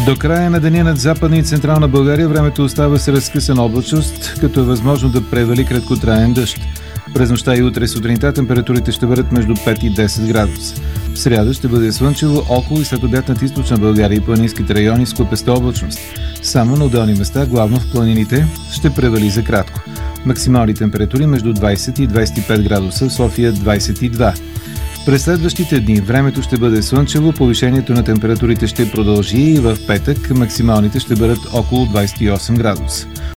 До края на деня над Западна и Централна България времето остава с разкъсана облачност, като е възможно да превали краткотраен дъжд. През нощта и утре сутринта температурите ще бъдат между 5 и 10 градуса. В сряда ще бъде слънчево около и след обяд над източна България и планинските райони с купеста облачност. Само на отделни места, главно в планините, ще превали за кратко. Максимални температури между 20 и 25 градуса, в София 22. През следващите дни времето ще бъде слънчево, повишението на температурите ще продължи и в петък максималните ще бъдат около 28 градуса.